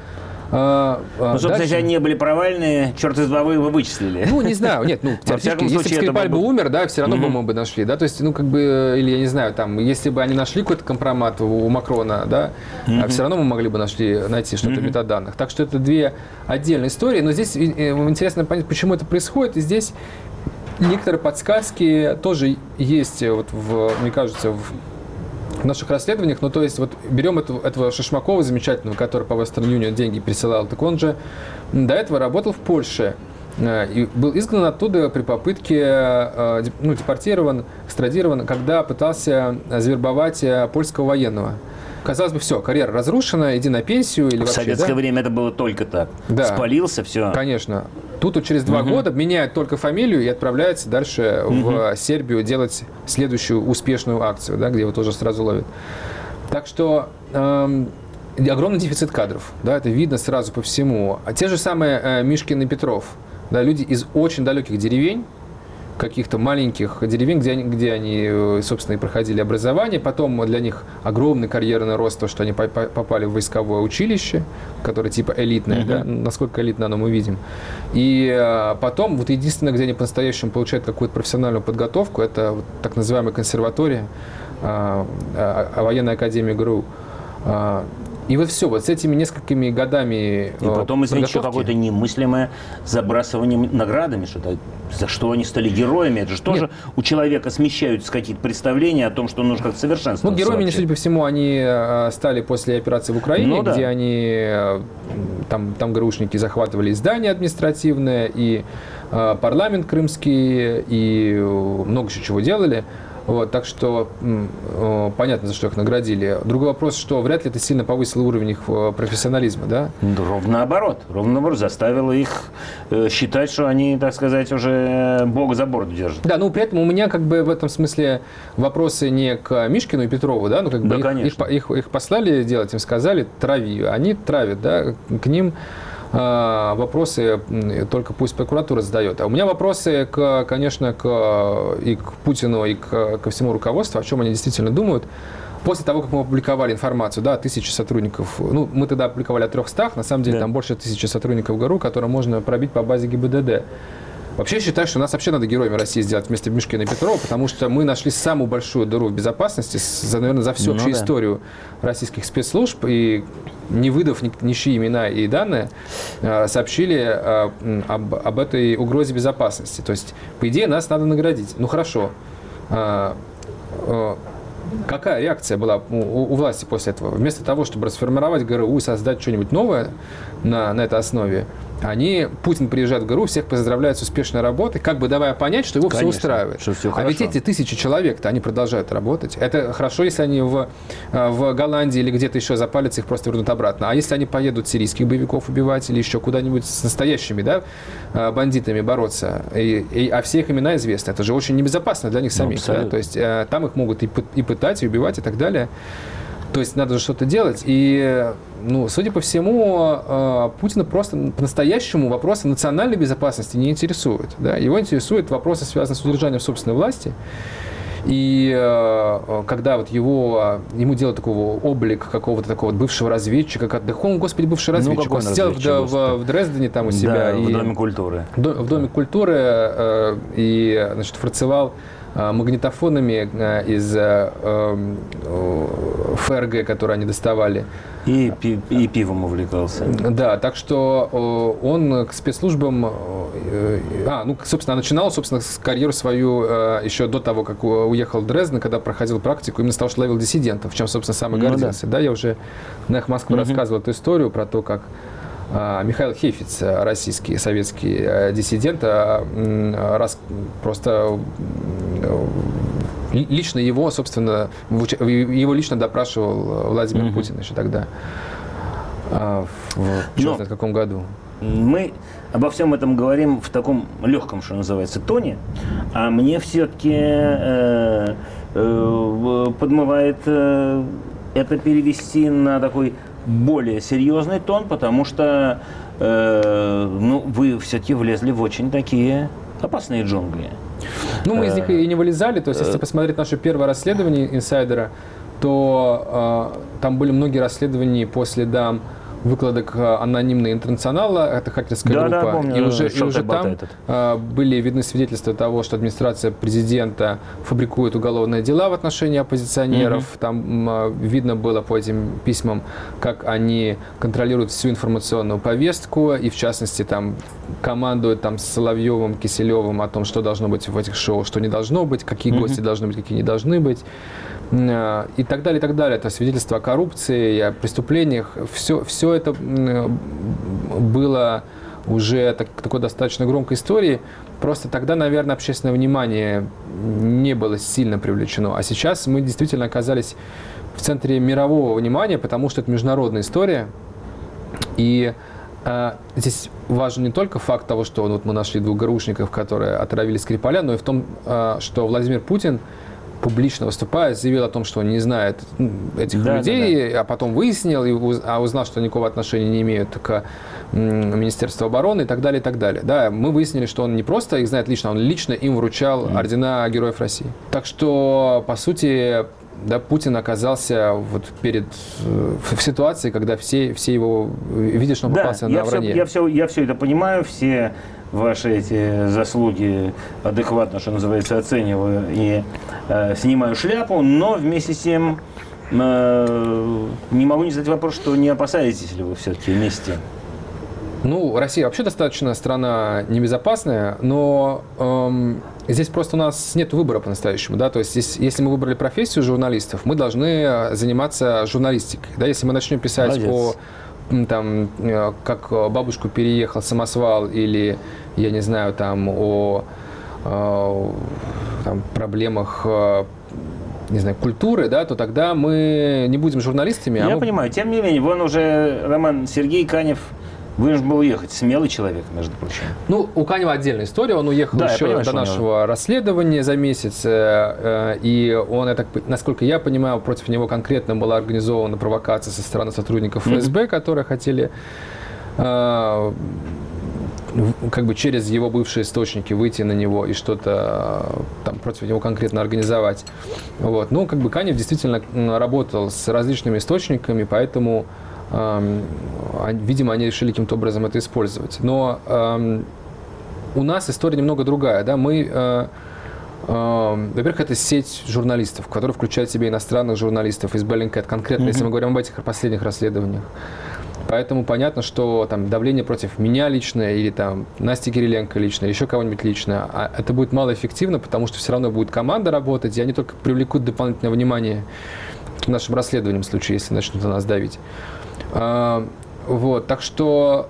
Чтобы, кстати, они были провальные, черт из два вы его вычислили. Ну, не знаю, нет, теоретически, если бы Скрипаль бы умер, да, все равно бы мы бы нашли, да, то есть, или, я не знаю, там, если бы они нашли какой-то компромат у Макрона, да, все равно мы могли бы найти что-то в метаданных. Так что это две отдельные истории, но здесь интересно понять, почему это происходит, и здесь некоторые подсказки тоже есть, мне кажется, в наших расследованиях, то есть берем этого Шишмакова замечательного, который по Western Union деньги присылал, так он же до этого работал в Польше и был изгнан оттуда при попытке, депортирован, экстрадирован, когда пытался завербовать польского военного. Казалось бы, все, карьера разрушена, иди на пенсию. Или в вообще, советское время это было только так. Да. Спалился, все. Конечно. Тут через 2 года меняет только фамилию и отправляется дальше в Сербию делать следующую успешную акцию, да, где его тоже сразу ловят. Так что огромный дефицит кадров, да, это видно сразу по всему. А те же самые Мишкин и Петров, да, люди из очень далеких деревень, каких-то маленьких деревень, где они, собственно, и проходили образование. Потом для них огромный карьерный рост, то, что они попали в войсковое училище, которое типа элитное, да? Насколько элитно оно мы видим. И потом, единственное, где они по-настоящему получают какую-то профессиональную подготовку, это так называемая консерватория, военная академия ГРУ. И все, с этими несколькими годами. И потом, извините, еще какое-то немыслимое забрасывание наградами, за что они стали героями. Это же тоже у человека смещаются какие-то представления о том, что нужно как-то совершенствоваться. Героями, судя по всему, они стали после операции в Украине, где они, там ГРУшники захватывали и здание административное, и парламент крымский, и много еще чего делали. Так что понятно, за что их наградили. Другой вопрос, что вряд ли это сильно повысило уровень их профессионализма, да? Ровно наоборот, заставило их считать, что они, так сказать, уже Бога за бороду держат. Да, при этом у меня в этом смысле вопросы не к Мишкину и Петрову, да, их послали делать, им сказали, трави, они травят, да, к ним вопросы только пусть прокуратура задает. А у меня вопросы, конечно, и к Путину, и ко всему руководству, о чем они действительно думают. После того, как мы опубликовали информацию, 1000 сотрудников, мы тогда опубликовали о 300, на самом деле там больше 1000 сотрудников ГРУ, которые можно пробить по базе ГИБДД. Вообще, я считаю, что нас вообще надо героями России сделать вместо Мишкина и Петрова, потому что мы нашли самую большую дыру в безопасности, наверное, за всю общую историю российских спецслужб, и не выдав ничьи имена и данные, сообщили об этой угрозе безопасности. То есть, по идее, нас надо наградить. Хорошо. Какая реакция была у власти после этого? Вместо того, чтобы расформировать ГРУ и создать что-нибудь новое на этой основе, Путин приезжает в ГРУ, всех поздравляет с успешной работой, давая понять, что его все устраивает. Что все ведь эти 1000 человек-то, они продолжают работать. Это хорошо, если они в Голландии или где-то еще запалятся, их просто вернут обратно. А если они поедут сирийских боевиков убивать или еще куда-нибудь с настоящими, бандитами бороться, а все их имена известны, это же очень небезопасно для них самих. Да? То есть там их могут и пытать, и убивать, и так далее. То есть надо же что-то делать. И, судя по всему, Путина просто по-настоящему вопросы национальной безопасности не интересуют. Да? Его интересуют вопросы, связанные с удержанием собственной власти. И когда ему делают такого облик какого-то такого бывшего разведчика, господи, бывший разведчик, он сидел в Дрездене там у себя. В Доме культуры. В Доме культуры и, фарцевал магнитофонами из ФРГ, которые они доставали. И пивом увлекался. Да, так что он к спецслужбам... собственно, начинал, карьеру свою еще до того, как уехал в Дрезден, когда проходил практику, именно с того, что ловил диссидентов, чем, собственно, сам и гордился. Да, я уже на «Эхо Москвы» рассказывал эту историю про то, как Михаил Хефиц, российский, советский диссидент, просто лично его, собственно, его лично допрашивал Владимир Путин еще тогда, в каком году. Мы обо всем этом говорим в таком легком, что называется, тоне, а мне все-таки подмывает это перевести на такой более серьезный тон, потому что вы все-таки влезли в очень такие опасные джунгли. Мы из них и не вылезали. То есть, если посмотреть наше первое расследование «Инсайдера», то там были многие расследования по следам выкладок анонимной интернационала, это хакерская группа. Да, помню, и уже там были видны свидетельства того, что администрация президента фабрикует уголовные дела в отношении оппозиционеров. Там видно было по этим письмам, как они контролируют всю информационную повестку, и в частности там командуют там, с Соловьевым, Киселевым о том, что должно быть в этих шоу, что не должно быть, какие гости должны быть, какие не должны быть. И так далее, и так далее. Это свидетельство о коррупции, о преступлениях. Все это было уже такой достаточно громкой историей. Просто тогда, наверное, общественное внимание не было сильно привлечено. А сейчас мы действительно оказались в центре мирового внимания, потому что это международная история. И здесь важен не только факт того, что вот мы нашли 2 ГРУшников, которые отравили Скрипаля, но и в том, что Владимир Путин, публично выступая, заявил о том, что он не знает этих людей, а потом выяснил, узнал, что никакого отношения не имеют к Министерству обороны и так далее, и так далее. Да, мы выяснили, что он не просто их знает лично, он лично им вручал ордена Героев России. Так что, по сути, да, Путин оказался вот в ситуации, когда все его видят, что он попался на вранье. Я все это понимаю, все ваши эти заслуги адекватно, что называется, оцениваю и снимаю шляпу, но вместе с тем не могу не задать вопрос, что не опасаетесь ли вы все-таки вместе? Ну, Россия вообще достаточно страна небезопасная, но здесь просто у нас нет выбора по-настоящему. Да? То есть, если мы выбрали профессию журналистов, мы должны заниматься журналистикой. Да? Если мы начнем писать там, как бабушку переехал самосвал, или, я не знаю, там, о там, проблемах, не знаю, культуры, да, то тогда мы не будем журналистами. Я понимаю. Тем не менее, вон уже Сергей Канев вынужден был уехать. Смелый человек, между прочим. Ну, у Канева отдельная история. Он уехал еще до нашего расследования за месяц. И он, насколько я понимаю, против него конкретно была организована провокация со стороны сотрудников ФСБ, которые хотели как бы через его бывшие источники выйти на него и что-то там против него конкретно организовать. Вот. Ну, как бы Канев действительно работал с различными источниками, поэтому видимо, они решили каким-то образом это использовать. Но у нас история немного другая. Да? Мы, во-первых, это сеть журналистов, которая включает в себя иностранных журналистов из Bellingcat, конкретно, если мы говорим об этих последних расследованиях. Поэтому понятно, что там давление против меня лично, или там Насти Кириленко лично, или еще кого-нибудь лично, это будет малоэффективно, потому что все равно будет команда работать, и они только привлекут дополнительное внимание к нашим расследованиям в случае, если начнут на нас давить. Вот, так что,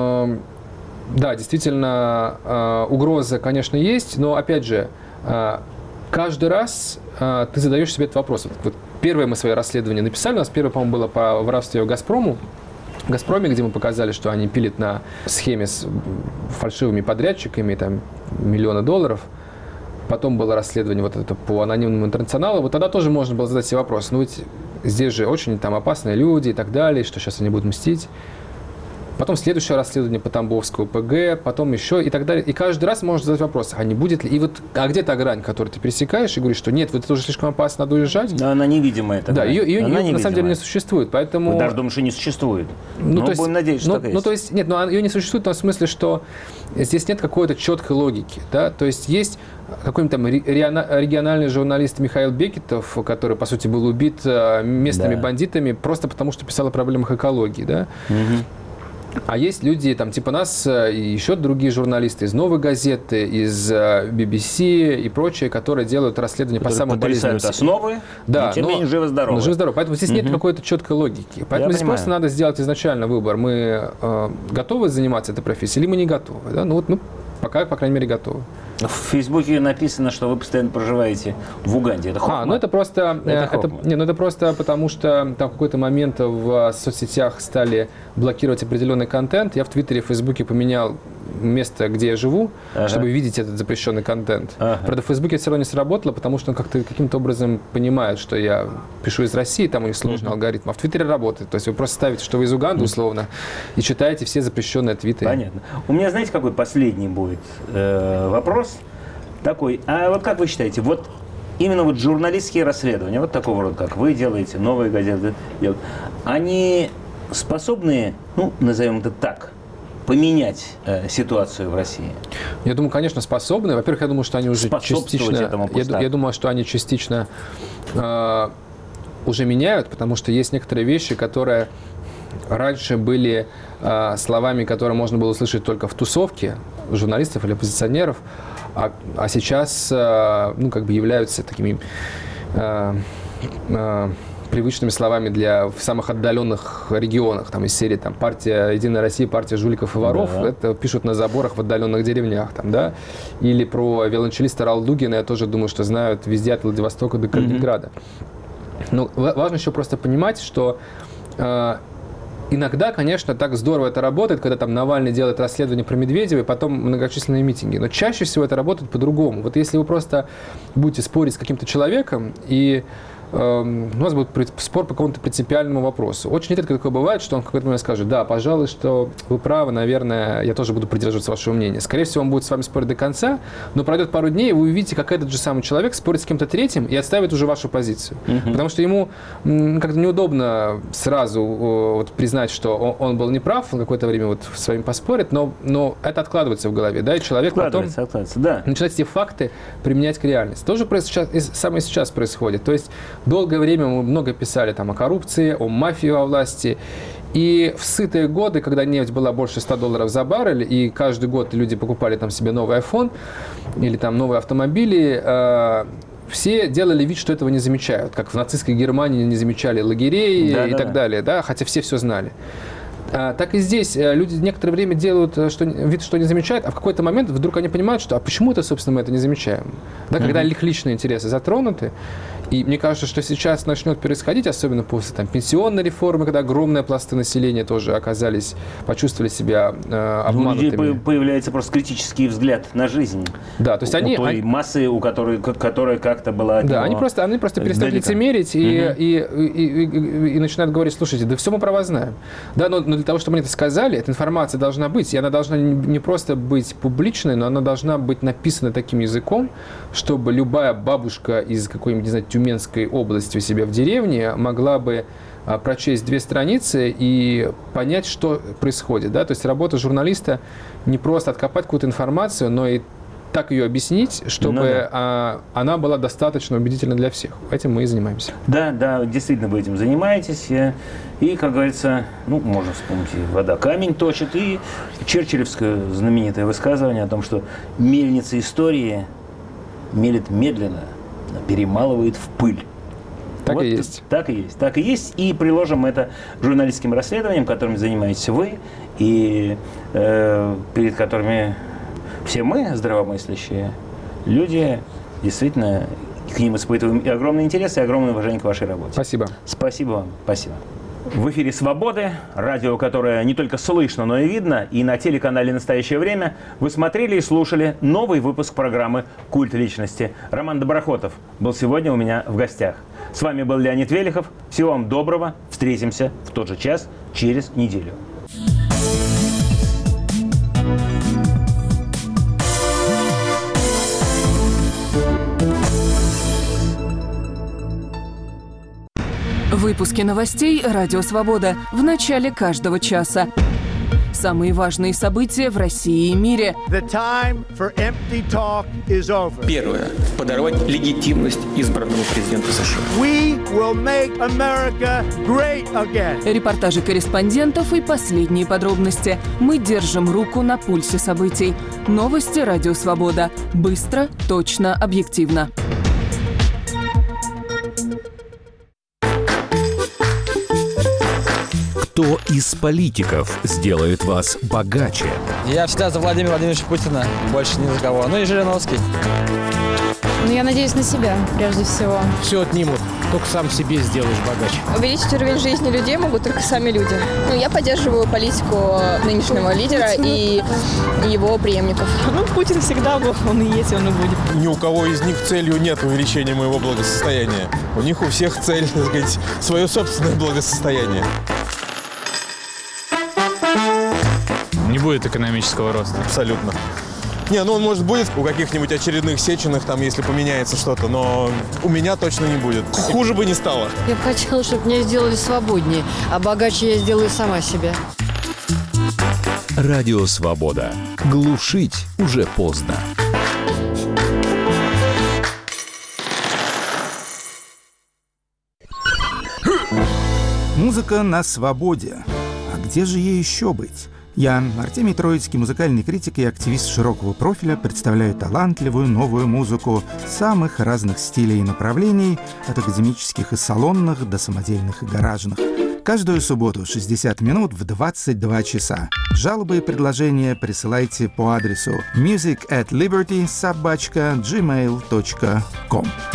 да, действительно, угроза, конечно, есть, но, опять же, каждый раз ты задаешь себе этот вопрос. Вот первое мы свои расследования написали, у нас первое, по-моему, было по воровству «Газпрому», в «Газпроме», где мы показали, что они пилят на схеме с фальшивыми подрядчиками, там, миллионы долларов. Потом было расследование вот это по анонимному интернационалу. Вот тогда тоже можно было задать себе вопрос. Ну ведь здесь же очень там опасные люди и так далее, что сейчас они будут мстить. Потом следующее расследование по Тамбовскому ПГ, потом еще и так далее. И каждый раз можно задать вопрос, а не будет ли... И вот, а где та грань, которую ты пересекаешь и говоришь, что нет, вот это уже слишком опасно, надо уезжать? Да, она невидимая. Да, ее на самом деле не существует, поэтому... Вы даже думаете, что не существует. Ну, но будем надеяться, что так есть. Ну, то есть, нет, но ее не существует в том смысле, что здесь нет какой-то четкой логики, да, то есть есть какой-нибудь там региональный журналист Михаил Бекетов, который, по сути, был убит местными бандитами просто потому, что писал о проблемах экологии, да. А есть люди, там, типа нас, и еще другие журналисты из «Новой газеты», из BBC и прочие, которые делают расследования по самым болезненным основы, да, тем не менее живы-здоровы. Живы-здоровы. Поэтому здесь нет какой-то четкой логики. Поэтому здесь просто надо сделать изначально выбор. Мы готовы заниматься этой профессией или мы не готовы? Да? Ну вот мы пока, по крайней мере, готовы. В Фейсбуке написано, что вы постоянно проживаете в Уганде. Это хохма? Ну это просто, это просто потому, что там в какой-то момент в соцсетях стали блокировать определенный контент. Я в Твиттере, в Фейсбуке поменял место, где я живу, чтобы видеть этот запрещенный контент. Правда, в Фейсбуке это все равно не сработало, потому что он как-то каким-то образом понимает, что я пишу из России, там у них сложный алгоритм. А в Твиттере работает. То есть вы просто ставите, что вы из Уганды, условно, и читаете все запрещенные твиты. Понятно. У меня, знаете, какой последний будет вопрос? Такой, а вот как вы считаете, вот именно вот журналистские расследования, вот такого рода, как вы делаете, «Новые газеты делают, они способны, назовем это так, поменять ситуацию в России? Я думаю, конечно, способны. Во-первых, я думаю, что они уже частично... Я думаю, что они частично уже меняют, потому что есть некоторые вещи, которые раньше были словами, которые можно было услышать только в тусовке журналистов или оппозиционеров, а сейчас являются такими привычными словами в самых отдаленных регионах, там, из серии партия «Единая Россия», партия жуликов и воров, это пишут на заборах в отдаленных деревнях, или про виолончелиста Ралдугина, я тоже думаю, что знают везде от Владивостока до Калининграда. Но важно еще просто понимать, что иногда, конечно, так здорово это работает, когда Навальный делает расследование про Медведева и потом многочисленные митинги. Но чаще всего это работает по-другому. Вот если вы просто будете спорить с каким-то человеком, и у вас будет спор по какому-то принципиальному вопросу. Очень редко такое бывает, что он в какой-то момент скажет: да, пожалуй, что вы правы, наверное, я тоже буду придерживаться вашего мнения. Скорее всего, он будет с вами спорить до конца, но пройдет пару дней, и вы увидите, как этот же самый человек спорит с кем-то третьим и отстаивает уже вашу позицию. Потому что ему как-то неудобно сразу признать, что он был неправ, он какое-то время с вами поспорит, но это откладывается в голове, и человек потом начинает эти факты применять к реальности. Тоже самое сейчас происходит. То есть долгое время мы много писали о коррупции, о мафии во власти. И в сытые годы, когда нефть была больше $100 за баррель, и каждый год люди покупали себе новый iPhone или новые автомобили, все делали вид, что этого не замечают. Как в нацистской Германии не замечали лагерей и так далее, хотя все знали. Так и здесь люди некоторое время делают вид, что не замечают, а в какой-то момент вдруг они понимают, что почему это, собственно, мы это не замечаем. Когда их личные интересы затронуты. И мне кажется, что сейчас начнет происходить, особенно после пенсионной реформы, когда огромные пласты населения тоже почувствовали себя обманутыми. У людей появляется просто критический взгляд на жизнь. Да, то есть у той массы, которая как-то была... Да, они просто перестают лицемерить и начинают говорить: слушайте, да все мы про вас знаем. Да, но для того, чтобы они это сказали, эта информация должна быть, и она должна не просто быть публичной, но она должна быть написана таким языком, чтобы любая бабушка из какой-нибудь, не знаю, Тюменской области у себя в деревне могла бы прочесть 2 страницы и понять, что происходит. Да? То есть работа журналиста не просто откопать какую-то информацию, но и так ее объяснить, чтобы она была достаточно убедительна для всех. Этим мы и занимаемся. Да, действительно вы этим занимаетесь. И, как говорится, можно вспомнить, вода камень точит, и черчиллевское знаменитое высказывание о том, что мельница истории мелет медленно, перемалывает в пыль. Так и есть. Так и есть. И приложим это журналистским расследованиям, которыми занимаетесь вы, и перед которыми все мы, здравомыслящие люди, действительно к ним испытываем и огромный интерес, и огромное уважение к вашей работе. Спасибо. Спасибо вам. Спасибо. В эфире «Свободы», радио, которое не только слышно, но и видно, и на телеканале «Настоящее время» вы смотрели и слушали новый выпуск программы «Культ личности». Роман Доброхотов был сегодня у меня в гостях. С вами был Леонид Велихов. Всего вам доброго. Встретимся в тот же час через неделю. Выпуски новостей «Радио Свобода» в начале каждого часа. Самые важные события в России и мире. Первое. Подорвать легитимность избранного президента США. Репортажи корреспондентов и последние подробности. Мы держим руку на пульсе событий. Новости «Радио Свобода». Быстро, точно, объективно. Кто из политиков сделает вас богаче? Я всегда за Владимира Владимировича Путина, больше ни за кого. Ну и Жириновский. Я надеюсь на себя, прежде всего. Все отнимут, только сам себе сделаешь богаче. Увеличить уровень жизни людей могут только сами люди. Я поддерживаю политику нынешнего лидера и его преемников. Путин всегда был, он и есть, он и будет. Ни у кого из них целью нет увеличения моего благосостояния. У них у всех цель, так сказать, свое собственное благосостояние. Не будет экономического роста. Абсолютно. Не, ну он, может, будет у каких-нибудь очередных Сеченых, там, если поменяется что-то, но у меня точно не будет. Хуже бы не стало. Я бы хотела, чтобы меня сделали свободнее, а богаче я сделаю сама себя. Радио Свобода. Глушить уже поздно. Музыка на свободе. А где же ей еще быть? Я, Артемий Троицкий, музыкальный критик и активист широкого профиля, представляю талантливую новую музыку самых разных стилей и направлений, от академических и салонных до самодельных и гаражных. Каждую субботу 60 минут в 22 часа. Жалобы и предложения присылайте по адресу music@liberty@gmail.com.